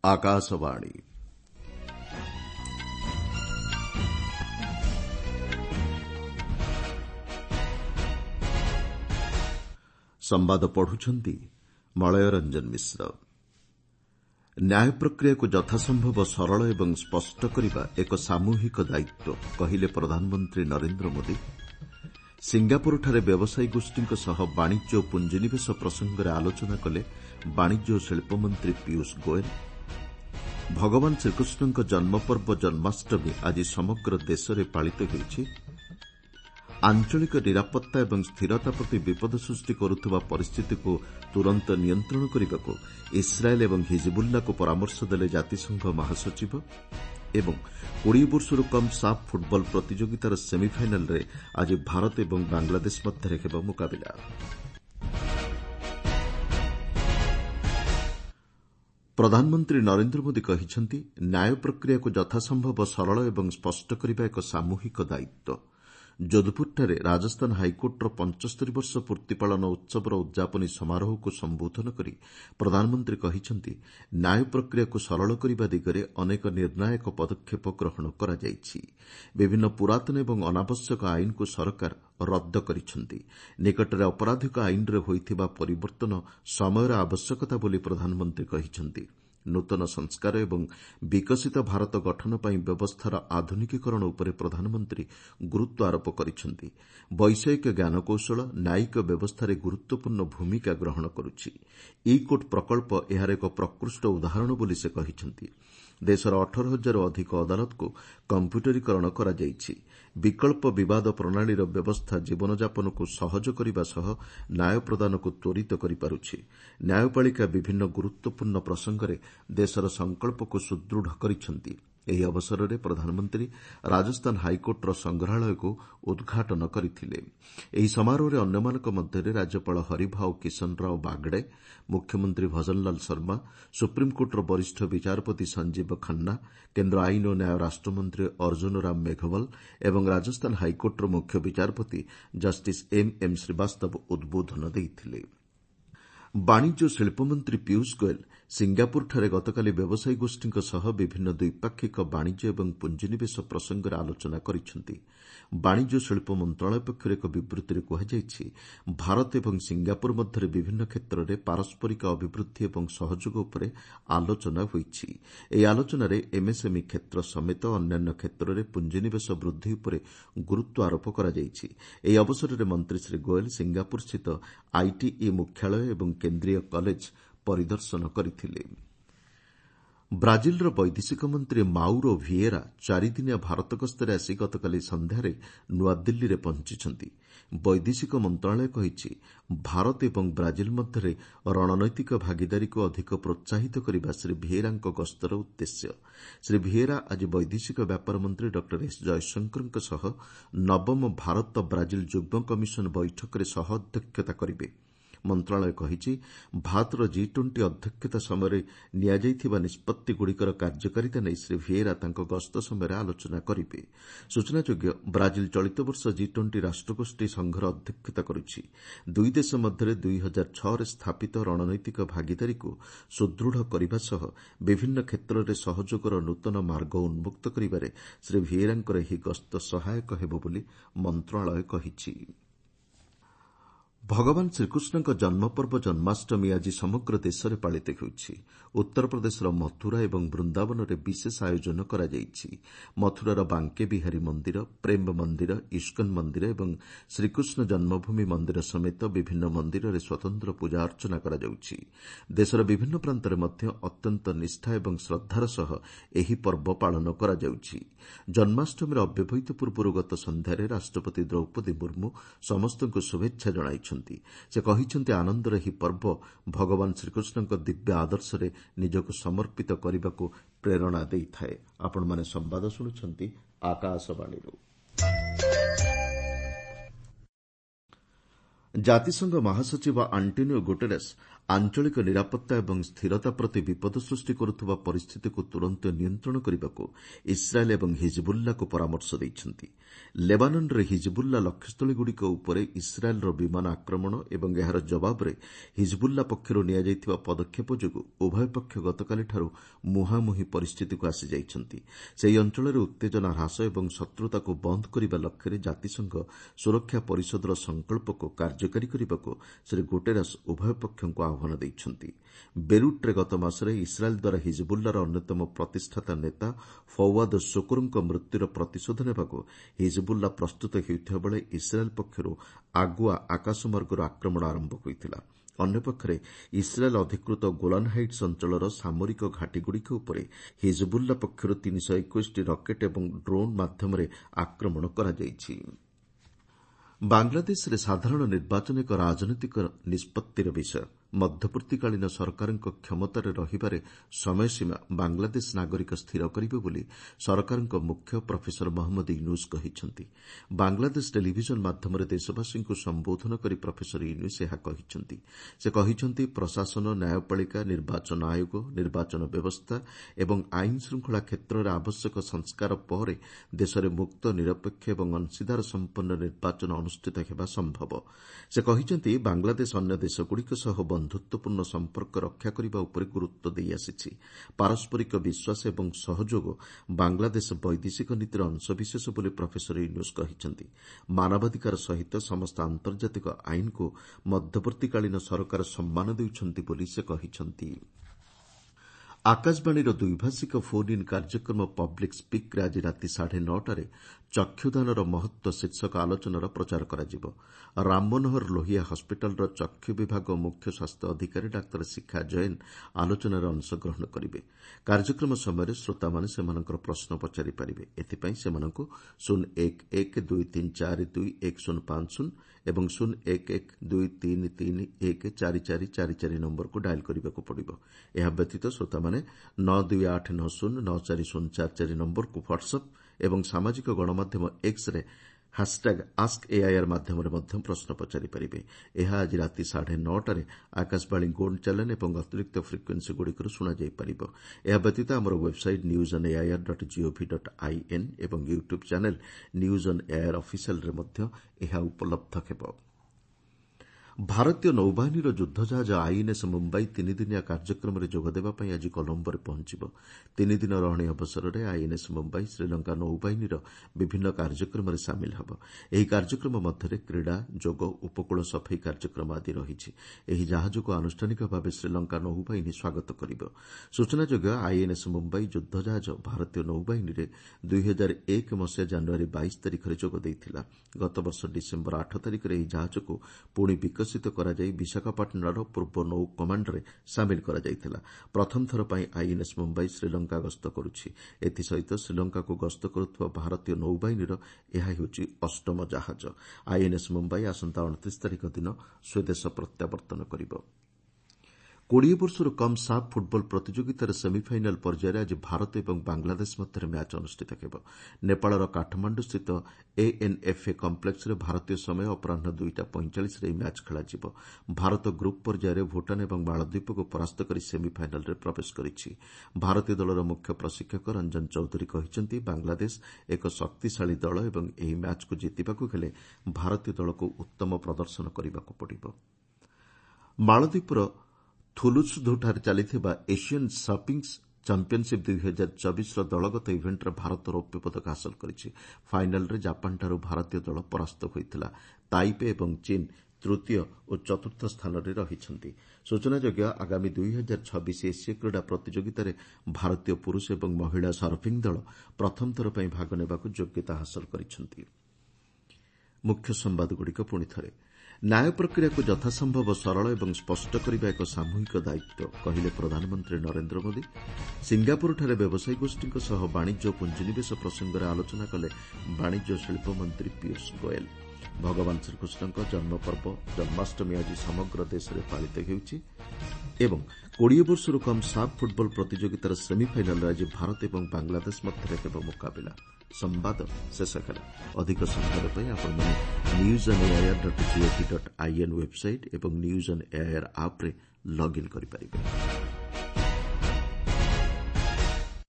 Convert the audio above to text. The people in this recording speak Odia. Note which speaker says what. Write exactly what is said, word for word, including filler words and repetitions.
Speaker 1: आकाशवाणी संवाद पढ़ुछंती मलय रंजन मिश्र। न्याय प्रक्रिया को यथासंभव सरल एवं स्पष्ट करने एक सामूहिक दायित्व कहिले प्रधानमंत्री नरेंद्र मोदी। सिंगापुरଠାରେ व्यवसायी गोष्ठीଙ୍କ ସହ ବାଣିଜ୍ୟ ଓ ପୁଞ୍ଜିନିବେଶ ପ୍ରସଙ୍ଗରେ ଆଲୋଚନା କଲେ ବାଣିଜ୍ୟ ଓ ଶିଳ୍ପ ମନ୍ତ୍ରୀ ପୀୟୂଷ ଗୋଏଲ। ଭଗବାନ ଶ୍ରୀକୃଷ୍ଣଙ୍କ ଜନ୍ମପର୍ବ ଜନ୍ମାଷ୍ଟମୀ ଆଜି ସମଗ୍ର ଦେଶରେ ପାଳିତ ହେଉଛି। ଆଞ୍ଚଳିକ ନିରାପତ୍ତା ଏବଂ ସ୍ଥିରତା ପ୍ରତି ବିପଦ ସୃଷ୍ଟି କରୁଥିବା ପରିସ୍ଥିତିକୁ ତୁରନ୍ତ ନିୟନ୍ତ୍ରଣ କରିବାକୁ ଇସ୍ରାଏଲ୍ ଏବଂ ହିଜବୁଲ୍ଲାକୁ ପରାମର୍ଶ ଦେଲେ ଜାତିସଂଘ ମହାସଚିବ। ଏବଂ କୋଡ଼ିଏ ବର୍ଷରୁ କମ୍ ସାଫ୍ ଫୁଟବଲ ପ୍ରତିଯୋଗିତାର ସେମିଫାଇନାଲରେ ଆଜି ଭାରତ ଏବଂ ବାଂଲାଦେଶ ମଧ୍ୟରେ ହେବ ମୁକାବିଲା। ପ୍ରଧାନମନ୍ତ୍ରୀ ନରେନ୍ଦ୍ର ମୋଦି କହିଛନ୍ତି, ନ୍ୟାୟ ପ୍ରକ୍ରିୟାକୁ ଯଥାସମ୍ଭବ ସରଳ ଏବଂ ସ୍ପଷ୍ଟ କରିବା ଏକ ସାମୂହିକ ଦାୟିତ୍ୱ। ଯୋଧପୁରଠାରେ ରାଜସ୍ଥାନ ହାଇକୋର୍ଟର ପଞ୍ଚସ୍ତରୀ ବର୍ଷ ପୂର୍ତ୍ତି ପାଳନ ଉତ୍ସବର ଉଦ୍ଯାପନୀ ସମାରୋହକୁ ସମ୍ବୋଧନ କରି ପ୍ରଧାନମନ୍ତ୍ରୀ କହିଛନ୍ତି, ନ୍ୟାୟ ପ୍ରକ୍ରିୟାକୁ ସରଳ କରିବା ଦିଗରେ ଅନେକ ନିର୍ଣ୍ଣାୟକ ପଦକ୍ଷେପ ଗ୍ରହଣ କରାଯାଇଛି। ବିଭିନ୍ନ ପୁରାତନ ଏବଂ ଅନାବଶ୍ୟକ ଆଇନକୁ ସରକାର ରଦ୍ଦ କରିଛନ୍ତି। ନିକଟରେ ଅପରାଧିକ ଆଇନରେ ହୋଇଥିବା ପରିବର୍ତ୍ତନ ସମୟର ଆବଶ୍ୟକତା ବୋଲି ପ୍ରଧାନମନ୍ତ୍ରୀ କହିଛନ୍ତି। ନୂତନ ସଂସ୍କାର ଏବଂ ବିକଶିତ ଭାରତ ଗଠନ ପାଇଁ ବ୍ୟବସ୍ଥାର ଆଧୁନିକୀକରଣ ଉପରେ ପ୍ରଧାନମନ୍ତ୍ରୀ ଗୁରୁତ୍ୱ ଆରୋପ କରିଛନ୍ତି। ବୈଷୟିକ ଜ୍ଞାନକୌଶଳ ନ୍ୟାୟିକ ବ୍ୟବସ୍ଥାରେ ଗୁରୁତ୍ୱପୂର୍ଣ୍ଣ ଭୂମିକା ଗ୍ରହଣ କରୁଛି। ଇ କୋର୍ଟ ପ୍ରକଳ୍ପ ଏହାର ଏକ ପ୍ରକୃଷ୍ଟ ଉଦାହରଣ ବୋଲି ସେ କହିଛନ୍ତି। ଦେଶର ଅଠର ହଜାରରୁ ଅଧିକ ଅଦାଲତକୁ କମ୍ପ୍ୟୁଟରୀକରଣ କରାଯାଇଛି। ବିକଳ୍ପ ବିବାଦ ପ୍ରଣାଳୀର ବ୍ୟବସ୍ଥା ଜୀବନଯାପନକୁ ସହଜ କରିବା ସହ ନ୍ୟାୟ ପ୍ରଦାନକୁ ତ୍ୱରିତ କରିପାରୁଛି। ନ୍ୟାୟପାଳିକା ବିଭିନ୍ନ ଗୁରୁତ୍ୱପୂର୍ଣ୍ଣ ପ୍ରସଙ୍ଗରେ ଦେଶର ସଂକଳ୍ପକୁ ସୁଦୃଢ଼ କରିଛନ୍ତି। ଏହି ଅବସରରେ ପ୍ରଧାନମନ୍ତ୍ରୀ ରାଜସ୍ଥାନ ହାଇକୋର୍ଟର ସଂଗ୍ରହାଳୟକୁ ଉଦ୍ଘାଟନ କରିଥିଲେ। ଏହି ସମାରୋହରେ ଅନ୍ୟମାନଙ୍କ ମଧ୍ୟରେ ରାଜ୍ୟପାଳ ହରିଭାଉ କିଶନ ରାଓ ବାଗଡେ, ମୁଖ୍ୟମନ୍ତ୍ରୀ ଭଜନଲାଲ ଶର୍ମା, ସୁପ୍ରିମକୋର୍ଟର ବରିଷ୍ଠ ବିଚାରପତି ସଞ୍ଜୀବ ଖାନ୍ନା, କେନ୍ଦ୍ର ଆଇନ ଓ ନ୍ୟାୟ ରାଷ୍ଟ୍ରମନ୍ତ୍ରୀ ଅର୍ଜୁନ ରାମ ମେଘୱାଲ ଏବଂ ରାଜସ୍ଥାନ ହାଇକୋର୍ଟର ମୁଖ୍ୟ ବିଚାରପତି ଜଷ୍ଟିସ୍ ଏମ୍ ଏମ୍ ଶ୍ରୀବାସ୍ତବ ଉଦ୍ବୋଧନ ଦେଇଥିଲେ। ବାଣିଜ୍ୟ ଓ ଶିଳ୍ପମନ୍ତ୍ରୀ ପୀୟୂଷ ଗୋଏଲ ସିଙ୍ଗାପୁରଠାରେ ଗତକାଲି ବ୍ୟବସାୟୀ ଗୋଷ୍ଠୀଙ୍କ ସହ ବିଭିନ୍ନ ଦ୍ୱିପାକ୍ଷିକ ବାଣିଜ୍ୟ ଏବଂ ପୁଞ୍ଜିନିବେଶ ପ୍ରସଙ୍ଗରେ ଆଲୋଚନା କରିଛନ୍ତି। ବାଣିଜ୍ୟ ଓ ଶିଳ୍ପ ମନ୍ତ୍ରଣାଳୟ ପକ୍ଷରୁ ଏକ ବିବୃତ୍ତିରେ କୁହାଯାଇଛି, ଭାରତ ଏବଂ ସିଙ୍ଗାପୁର ମଧ୍ୟରେ ବିଭିନ୍ନ କ୍ଷେତ୍ରରେ ପାରସ୍ପରିକ ଅଭିବୃଦ୍ଧି ଏବଂ ସହଯୋଗ ଉପରେ ଆଲୋଚନା ହୋଇଛି। ଏହି ଆଲୋଚନାରେ ଏମ୍ଏସ୍ଏମ୍ଇ କ୍ଷେତ୍ର ସମେତ ଅନ୍ୟାନ୍ୟ କ୍ଷେତ୍ରରେ ପୁଞ୍ଜିନିବେଶ ବୃଦ୍ଧି ଉପରେ ଗୁରୁତ୍ୱ ଆରୋପ କରାଯାଇଛି। ଏହି ଅବସରରେ ମନ୍ତ୍ରୀ ଶ୍ରୀ ଗୋଏଲ ସିଙ୍ଗାପୁରସ୍ଥିତ ଆଇଟିଇ ମୁଖ୍ୟାଳୟ ଏବଂ କେନ୍ଦ୍ରୀୟ କଲେଜ ପରିଦର୍ଶନ କରିଥିଲେ। ବ୍ରାଜିଲର ବୈଦେଶିକ ମନ୍ତ୍ରୀ ମାଉରୋ ଭିଏରା ଚାରିଦିନିଆ ଭାରତ ଗସ୍ତରେ ଆସି ଗତକାଲି ସନ୍ଧ୍ୟାରେ ନୂଆଦିଲ୍ଲୀରେ ପହଞ୍ଚିଛନ୍ତି। ବୈଦେଶିକ ମନ୍ତ୍ରଣାଳୟ କହିଛି, ଭାରତ ଏବଂ ବ୍ରାଜିଲ ମଧ୍ୟରେ ରଣନୈତିକ ଭାଗିଦାରୀକୁ ଅଧିକ ପ୍ରୋତ୍ସାହିତ କରିବା ଶ୍ରୀ ଭିଏରାଙ୍କ ଗସ୍ତର ଉଦ୍ଦେଶ୍ୟ। ଶ୍ରୀ ଭିଏରା ଆଜି ବୈଦେଶିକ ବ୍ୟାପାର ମନ୍ତ୍ରୀ ଡ ଏସ୍ ଜୟଶଙ୍କରଙ୍କ ସହ ନବମ ଭାରତ ବ୍ରାଜିଲ ଯୁଗ୍ମ କମିଶନ ବୈଠକରେ ସହ ଅଧ୍ୟକ୍ଷତା କରିବେ। ମନ୍ତ୍ରଣାଳୟ କହିଛି, ଭାରତର ଜି ଟ୍ୱେଣ୍ଟି ଅଧ୍ୟକ୍ଷତା ସମୟରେ ନିଆଯାଇଥିବା ନିଷ୍ପଭିଗୁଡ଼ିକର କାର୍ଯ୍ୟକାରିତା ନେଇ ଶ୍ରୀ ଭିଏରା ତାଙ୍କ ଗସ୍ତ ସମୟରେ ଆଲୋଚନା କରିବେ। ସୂଚନାଯୋଗ୍ୟ, ବ୍ରାଜିଲ ଚଳିତ ବର୍ଷ ଜି ଟ୍ୱେଣ୍ଟି ରାଷ୍ଟ୍ରଗୋଷ୍ଠୀ ସଂଘର ଅଧ୍ୟକ୍ଷତା କରୁଛି। ଦୁଇ ଦେଶ ମଧ୍ୟରେ ଦୁଇ ହଜାର ଛଅରେ ସ୍ଥାପିତ ରଣନୈତିକ ଭାଗିଦାରୀକୁ ସୁଦୃଢ଼ କରିବା ସହ ବିଭିନ୍ନ କ୍ଷେତ୍ରରେ ସହଯୋଗର ନୂତନ ମାର୍ଗ ଉନ୍ମୁକ୍ତ କରିବାରେ ଶ୍ରୀ ଭିଏରାଙ୍କର ଏହି ଗସ୍ତ ସହାୟକ ହେବ ବୋଲି ମନ୍ତ୍ରଣାଳୟ କହିଛି। ଭଗବାନ ଶ୍ରୀକୃଷ୍ଣଙ୍କ ଜନ୍ମପର୍ବ ଜନ୍ମାଷ୍ଟମୀ ଆଜି ସମଗ୍ର ଦେଶରେ ପାଳିତ ହେଉଛି। ଉତ୍ତରପ୍ରଦେଶର ମଥୁରା ଏବଂ ବୃନ୍ଦାବନରେ ବିଶେଷ ଆୟୋଜନ କରାଯାଇଛି। ମଥୁରାର ବାଙ୍କେ ବିହାରୀ ମନ୍ଦିର, ପ୍ରେମ ମନ୍ଦିର, ଇସ୍କନ ମନ୍ଦିର ଏବଂ ଶ୍ରୀକୃଷ୍ଣ ଜନ୍ମଭୂମି ମନ୍ଦିର ସମେତ ବିଭିନ୍ନ ମନ୍ଦିରରେ ସ୍ୱତନ୍ତ୍ର ପୂଜା ଅର୍ଚ୍ଚନା କରାଯାଉଛି। ଦେଶର ବିଭିନ୍ନ ପ୍ରାନ୍ତରେ ମଧ୍ୟ ଅତ୍ୟନ୍ତ ନିଷ୍ଠା ଏବଂ ଶ୍ରଦ୍ଧାର ସହ ଏହି ପର୍ବ ପାଳନ କରାଯାଉଛି। ଜନ୍ମାଷ୍ଟମୀର ଅବ୍ୟବହିତ ପୂର୍ବରୁ ଗତ ସନ୍ଧ୍ୟାରେ ରାଷ୍ଟ୍ରପତି ଦ୍ରୌପଦୀ ମୁର୍ମୁ ସମସ୍ତଙ୍କୁ ଶୁଭେଚ୍ଛା ଜଣାଇଛନ୍ତି। ସେ କହିଛନ୍ତି, ଆନନ୍ଦର ଏହି ପର୍ବ ଭଗବାନ ଶ୍ରୀକୃଷ୍ଣଙ୍କ ଦିବ୍ୟ ଆଦର୍ଶରେ ନିଜକୁ ସମର୍ପିତ କରିବାକୁ ପ୍ରେରଣା ଦେଇଥାଏ। ଆପଣମାନେ ସମ୍ବାଦ ଶୁଣୁଛନ୍ତି ଆକାଶବାଣୀରୁ। ଜାତିସଂଘ ମହାସଚିବ ଆଣ୍ଟୋନିଓ ଗୁଟେରସ୍ ଆଞ୍ଚଳିକ ନିରାପତ୍ତା ଏବଂ ସ୍ଥିରତା ପ୍ରତି ବିପଦ ସୃଷ୍ଟି କରୁଥିବା ପରିସ୍ଥିତିକୁ ତୁରନ୍ତ ନିୟନ୍ତ୍ରଣ କରିବାକୁ ଇସ୍ରାଏଲ୍ ଏବଂ ହିଜବୁଲ୍ଲାକୁ ପରାମର୍ଶ ଦେଇଛନ୍ତି। ଲେବାନନରେ ହିଜବୁଲ୍ଲା ଲକ୍ଷ୍ୟସ୍ଥଳୀଗୁଡ଼ିକ ଉପରେ ଇସ୍ରାଏଲ୍ର ବିମାନ ଆକ୍ରମଣ ଏବଂ ଏହାର ଜବାବରେ ହିଜବୁଲ୍ଲା ପକ୍ଷରୁ ନିଆଯାଇଥିବା ପଦକ୍ଷେପ ଯୋଗୁଁ ଉଭୟ ପକ୍ଷ ଗତକାଲିଠାରୁ ମୁହାଁମୁହିଁ ପରିସ୍ଥିତିକୁ ଆସିଯାଇଛନ୍ତି। ସେହି ଅଞ୍ଚଳରେ ଉତ୍ତେଜନା ହ୍ରାସ ଏବଂ ଶତ୍ରୁତାକୁ ବନ୍ଦ କରିବା ଲକ୍ଷ୍ୟରେ ଜାତିସଂଘ ସୁରକ୍ଷା ପରିଷଦର ସଂକଳ୍ପକୁ କାର୍ଯ୍ୟକାରୀ କରିବାକୁ ଶ୍ରୀ ଗୁଟେରସ୍ ଉଭୟ ପକ୍ଷଙ୍କୁ ଆହ୍ୱାନ ଦେଇଛନ୍ତି। ବେରୁଟ୍ରେ ଗତ ମାସରେ ଇସ୍ରାଏଲ୍ ଦ୍ୱାରା ହିଜବୁଲ୍ଲାର ଅନ୍ୟତମ ପ୍ରତିଷ୍ଠାତା ନେତା ଫୱାଦ ଶୁକୁରଙ୍କ ମୃତ୍ୟୁର ପ୍ରତିଶୋଧ ନେବାକୁ ହିଜବୁଲ୍ଲା ପ୍ରସ୍ତୁତ ହେଉଥିବା ବେଳେ ଇସ୍ରାଏଲ୍ ପକ୍ଷରୁ ଆଗୁଆ ଆକାଶମାର୍ଗରୁ ଆକ୍ରମଣ ଆରମ୍ଭ ହୋଇଥିଲା। ଅନ୍ୟପକ୍ଷରେ ଇସ୍ରାଏଲ୍ ଅଧିକୃତ ଗୋଲାନ୍ ହାଇଟ୍ସ ଅଞ୍ଚଳର ସାମରିକ ଘାଟିଗୁଡ଼ିକ ଉପରେ ହିଜବୁଲ୍ଲା ପକ୍ଷରୁ ତିନିଶହ ଏକୋଇଶଟି ରକେଟ୍ ଏବଂ ଡ୍ରୋନ୍ ମାଧ୍ୟମରେ ଆକ୍ରମଣ କରାଯାଇଛି। ବାଂଲାଦେଶରେ ସାଧାରଣ ନିର୍ବାଚନ ଏକ ରାଜନୈତିକ ନିଷ୍ପତ୍ତିର ବିଷୟ। ମଧ୍ୟବର୍ତ୍ତୀକାଳୀନ ସରକାରଙ୍କ କ୍ଷମତାରେ ରହିବାରେ ସମୟସୀମା ବାଂଲାଦେଶ ନାଗରିକ ସ୍ଥିର କରିବେ ବୋଲି ସରକାରଙ୍କ ମୁଖ୍ୟ ପ୍ରଫେସର ମହମ୍ମଦ ୟୁନୁସ୍ କହିଛନ୍ତି। ବାଂଲାଦେଶ ଟେଲିଭିଜନ ମାଧ୍ୟମରେ ଦେଶବାସୀଙ୍କୁ ସମ୍ବୋଧନ କରି ପ୍ରଫେସର ୟୁନୁସ୍ ଏହା କହିଛନ୍ତି। ସେ କହିଛନ୍ତି, ପ୍ରଶାସନ, ନ୍ୟାୟପାଳିକା, ନିର୍ବାଚନ ଆୟୋଗ, ନିର୍ବାଚନ ବ୍ୟବସ୍ଥା ଏବଂ ଆଇନ ଶୃଙ୍ଖଳା କ୍ଷେତ୍ରରେ ଆବଶ୍ୟକ ସଂସ୍କାର ପରେ ଦେଶରେ ମୁକ୍ତ, ନିରପେକ୍ଷ ଏବଂ ଅଂଶୀଦାର ସମ୍ପନ୍ନ ନିର୍ବାଚନ ଅନୁଷ୍ଠିତ ହେବା ସମ୍ଭବ। ସେ କହିଛନ୍ତି, ବାଂଲାଦେଶ ଅନ୍ୟ ଦେଶଗୁଡ଼ିକ ସହ ବନ୍ଧୁତ୍ୱପୂର୍ଣ୍ଣ ସମ୍ପର୍କ ରକ୍ଷା କରିବା ଉପରେ ଗୁରୁତ୍ୱ ଦେଇଆସିଛି। ପାରସ୍ପରିକ ବିଶ୍ୱାସ ଏବଂ ସହଯୋଗ ବାଂଲାଦେଶ ବୈଦେଶିକ ନୀତିର ଅଂଶବିଶେଷ ବୋଲି ପ୍ରଫେସର ୟୁନୁସ୍ କହିଛନ୍ତି। ମାନବାଧିକାର ସହିତ ସମସ୍ତ ଆନ୍ତର୍ଜାତିକ ଆଇନକୁ ମଧ୍ୟବର୍ତ୍ତୀକାଳୀନ ସରକାର ସମ୍ମାନ ଦେଉଛନ୍ତି ବୋଲି ସେ କହିଛନ୍ତି। ଆକାଶବାଣୀର ଦ୍ୱିଭାଷିକ ଫୋନ୍ ଇନ୍ କାର୍ଯ୍ୟକ୍ରମ ପବ୍ଲିକ୍ ସ୍ପିକ୍ରେ ଆଜି ରାତି ସାଢ଼େ ନଅଟାରେ ଚକ୍ଷୁଦାନର ମହତ୍ୱ ଶୀର୍ଷକ ଆଲୋଚନାର ପ୍ରଚାର କରାଯିବ। ରାମମନୋହର ଲୋହିଆ ହସ୍କିଟାଲର ଚକ୍ଷୁ ବିଭାଗ ମୁଖ୍ୟ ସ୍ୱାସ୍ଥ୍ୟ ଅଧିକାରୀ ଡାକ୍ତର ଶିଖା ଜୈନ ଆଲୋଚନାରେ ଅଂଶଗ୍ରହଣ କରିବେ। କାର୍ଯ୍ୟକ୍ରମ ସମୟରେ ଶ୍ରୋତାମାନେ ସେମାନଙ୍କର ପ୍ରଶ୍ନ ପଚାରିପାରିବେ। ଏଥିପାଇଁ ସେମାନଙ୍କୁ ଶୂନ ଏକ ଏକ ଦୁଇ ତିନି ଚାରି ଦୁଇ ଏକ ଶୂନ ପାଞ୍ଚ ଶୂନ ଏବଂ ଶୂନ ଏକ ଏକ ଦୁଇ ତିନି ତିନି ଏକ ଚାରି ଚାରି ଚାରି ଚାରି ନମ୍ବରକୁ ଡାଏଲ୍ କରିବାକୁ ପଡ଼ିବ। ଏହା ବ୍ୟତୀତ ଶ୍ରୋତାମାନେ ନଅ ଦୁଇ ଆଠ ନଅ ଶୂନ ନଅ ଚାରି ଶୂନ ଚାରି ଚାରି ନମ୍ବରକୁ ହ୍ୱାଟ୍ସଆପ୍ ଏବଂ ସାମାଜିକ ଗଣମାଧ୍ୟମ ଏକ୍ସରେ ହାସ୍ଟ୍ୟାଗ୍ ଆସ୍କ ଏଆଇଆର୍ ମାଧ୍ୟମରେ ମଧ୍ୟ ପ୍ରଶ୍ନ ପଚାରିପାରିବେ। ଏହା ଆଜି ରାତି ସାଢ଼େ ନଅଟାରେ ଆକାଶବାଣୀ ଗୋଲ୍ଡ ଚ୍ୟାନେଲ୍ ଏବଂ ଅତିରିକ୍ତ ଫ୍ରିକ୍ୱେନ୍ସିଗୁଡ଼ିକରୁ ଶୁଣାଯାଇପାରିବ। ଏହା ବ୍ୟତୀତ ଆମର website news on AIR dot GOV dot IN ଏବଂ YouTube channel news on AIR ଅଫିସିଆଲ୍ରେ ମଧ୍ୟ ଏହା ଉପଲବ୍ଧ ହେବ। ଭାରତୀୟ ନୌବାହିନୀର ଯୁଦ୍ଧଜାହାଜ ଆଇଏନ୍ଏସ୍ ମୁମ୍ବାଇ ତିନିଦିନିଆ କାର୍ଯ୍ୟକ୍ରମରେ ଯୋଗଦେବା ପାଇଁ ଆଜି କଲମ୍ବୋରେ ପହଞ୍ଚିବ। ତିନିଦିନ ରହଣି ଅବସରରେ ଆଇଏନ୍ଏସ୍ ମୁମ୍ବାଇ ଶ୍ରୀଲଙ୍କା ନୌବାହିନୀର ବିଭିନ୍ନ କାର୍ଯ୍ୟକ୍ରମରେ ସାମିଲ ହେବ। ଏହି କାର୍ଯ୍ୟକ୍ରମ ମଧ୍ୟରେ କ୍ରୀଡ଼ା, ଯୋଗ, ଉପକୂଳ ସଫେଇ କାର୍ଯ୍ୟକ୍ରମ ଆଦି ରହିଛି। ଏହି ଜାହାଜକୁ ଆନୁଷ୍ଠାନିକ ଭାବେ ଶ୍ରୀଲଙ୍କା ନୌବାହିନୀ ସ୍ୱାଗତ କରିବ। ସୂଚନାଯୋଗ୍ୟ, ଆଇଏନ୍ଏସ୍ ମୁମ୍ବାଇ ଯୁଦ୍ଧଜାହାଜ ଭାରତୀୟ ନୌବାହିନୀରେ ଦୁଇ ହଜାର ଏକ ମସିହା ଜାନୁଆରୀ ବାଇଶ ତାରିଖରେ ଯୋଗ ଦେଇଥିଲା। ଗତବର୍ଷ ଡିସେମ୍ବର ଆଠ ତାରିଖରେ ଏହି ଜାହାଜକୁ ପୁଣି ବିକଶିତ କରାଯାଇ ବିଶାଖାପାଟଣାର ପୂର୍ବ ନୌ କମାଣ୍ଡରେ ସାମିଲ କରାଯାଇଥିଲା। ପ୍ରଥମ ଥର ପାଇଁ ଆଇଏନ୍ଏସ୍ ମୁମ୍ବାଇ ଶ୍ରୀଲଙ୍କା ଗସ୍ତ କରୁଛି। ଏଥିସହିତ ଶ୍ରୀଲଙ୍କାକୁ ଗସ୍ତ କରୁଥିବା ଭାରତୀୟ ନୌବାହିନୀର ଏହା ହେଉଛି ଅଷ୍ଟମ ଜାହାଜ। ଆଇଏନ୍ଏସ୍ ମୁମ୍ବାଇ ଆସନ୍ତା ଅଣତିରିଶ ତାରିଖ ଦିନ ସ୍ୱଦେଶ ପ୍ରତ୍ୟାବର୍ତ୍ତନ କରିବ। କୋଡ଼ିଏ ବର୍ଷରୁ କମ୍ ସାଫ୍ ଫୁଟବଲ ପ୍ରତିଯୋଗିତାର ସେମିଫାଇନାଲ୍ ପର୍ଯ୍ୟାୟରେ ଆଜି ଭାରତ ଏବଂ ବାଂଲାଦେଶ ମଧ୍ୟରେ ମ୍ୟାଚ୍ ଅନୁଷ୍ଠିତ ହେବ। ନେପାଳର କାଠମାଣ୍ଡୁସ୍ଥିତ ଏଏନ୍ଏଫ୍ଏ କମ୍ପ୍ଲେକ୍ସରେ ଭାରତୀୟ ସମୟ ଅପରାହ୍ନ ଦୁଇଟା ପଇଁଚାଳିଶରେ ଏହି ମ୍ୟାଚ୍ ଖେଳାଯିବ। ଭାରତ ଗ୍ରୁପ୍ ପର୍ଯ୍ୟାୟରେ ଭୁଟାନ ଏବଂ ମାଳଦ୍ୱୀପକୁ ପରାସ୍ତ କରି ସେମିଫାଇନାଲ୍ରେ ପ୍ରବେଶ କରିଛି। ଭାରତୀୟ ଦଳର ମୁଖ୍ୟ ପ୍ରଶିକ୍ଷକ ରଞ୍ଜନ ଚୌଧୁରୀ କହିଛନ୍ତି, ବାଂଲାଦେଶ ଏକ ଶକ୍ତିଶାଳୀ ଦଳ ଏବଂ ଏହି ମ୍ୟାଚ୍କୁ ଜିତିବାକୁ ହେଲେ ଭାରତୀୟ ଦଳକୁ ଉତ୍ତମ ପ୍ରଦର୍ଶନ କରିବାକୁ ପଡ଼ିବ। ମାଳଦ୍ୱୀପର ଥୁଲୁସୁଧୁଠାରେ ଚାଲିଥିବା ଏସିଆନ୍ ସର୍ଫିଂ ଚାମ୍ପିୟନ୍ସିପ୍ ଦୁଇ ହଜାର ଚବିଶର ଦଳଗତ ଇଭେଣ୍ଟରେ ଭାରତ ରୌପ୍ୟ ପଦକ ହାସଲ କରିଛି। ଫାଇନାଲ୍ରେ ଜାପାନଠାରୁ ଭାରତୀୟ ଦଳ ପରାସ୍ତ ହୋଇଥିଲା। ତାଇପେ ଏବଂ ଚୀନ୍ ତୃତୀୟ ଓ ଚତୁର୍ଥ ସ୍ଥାନରେ ରହିଛନ୍ତି। ସୂଚନାଯୋଗ୍ୟ, ଆଗାମୀ ଦୁଇ ହଜାର ଛବିଶ ଏସୀୟ କ୍ରୀଡ଼ା ପ୍ରତିଯୋଗିତାରେ ଭାରତୀୟ ପୁରୁଷ ଏବଂ ମହିଳା ସର୍ଫିଂ ଦଳ ପ୍ରଥମ ଥର ପାଇଁ ଭାଗ ନେବାକୁ ଯୋଗ୍ୟତା ହାସଲ କରିଛନ୍ତି। ମୁଖ୍ୟ ସମ୍ବାଦଗୁଡ଼ିକ ପୁଣିଥରେ। ନ୍ୟାୟ ପ୍ରକ୍ରିୟାକୁ ଯଥାସମ୍ଭବ ସରଳ ଏବଂ ସ୍ପଷ୍ଟ କରିବା ଏକ ସାମୂହିକ ଦାୟିତ୍ୱ, କହିଲେ ପ୍ରଧାନମନ୍ତ୍ରୀ ନରେନ୍ଦ୍ର ମୋଦି। ସିଙ୍ଗାପୁରଠାରେ ବ୍ୟବସାୟୀ ଗୋଷ୍ଠୀଙ୍କ ସହ ବାଣିଜ୍ୟ ଓ ପୁଞ୍ଜିନିବେଶ ପ୍ରସଙ୍ଗରେ ଆଲୋଚନା କଲେ ବାଣିଜ୍ୟ ଓ ଶିଳ୍ପ ମନ୍ତ୍ରୀ ପୀୟୁଷ ଗୋୟଲ। ଭଗବାନ ଶ୍ରୀକୃଷ୍ଣଙ୍କ ଜନ୍ମପର୍ବ ଜନ୍ମାଷ୍ଟମୀ ଆଜି ସମଗ୍ର ଦେଶରେ ପାଳିତ ହେଉଛି। ଏବଂ କୋड़े वर्षरू कम साफ फुटबल प्रतियोगितार सेमिफाइनाल आज भारत और बांग्लादेश मध्य हेब मुकाबिला। संवाद शेष कला। अधिक संवाद पर आपण news on AIR dot GOV dot IN website और न्यूज ऑन एआईआर आप लॉगिन करें।